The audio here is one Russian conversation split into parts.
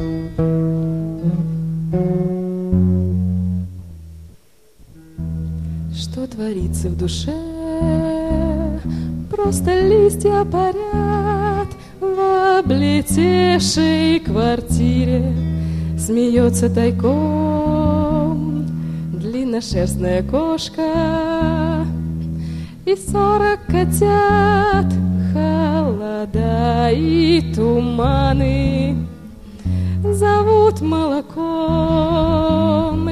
Что творится в душе? Просто листья парят в облетевшей квартире. Смеется тайком длинношерстная кошка и 40 котят. Холода и туманы зовут молоком.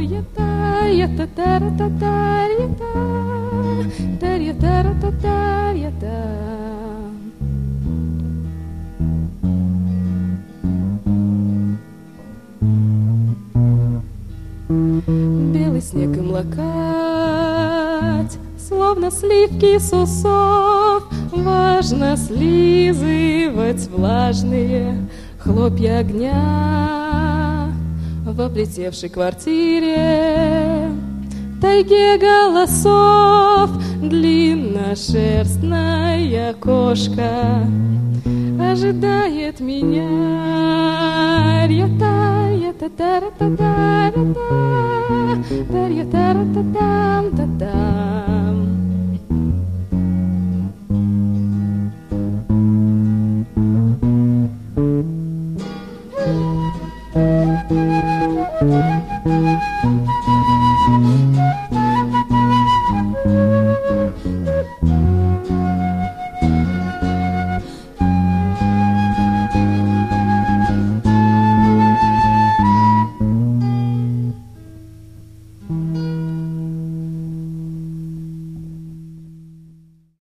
Белый снег и млакать, словно сливки с усов, важно слизывать влажные хлопья огня в облетевшей квартире. Тайге голосов длинношерстная кошка ожидает меня. Рьята-рьята-та-ра-та-та-ра-та, рьята-ра-та-там-та-там.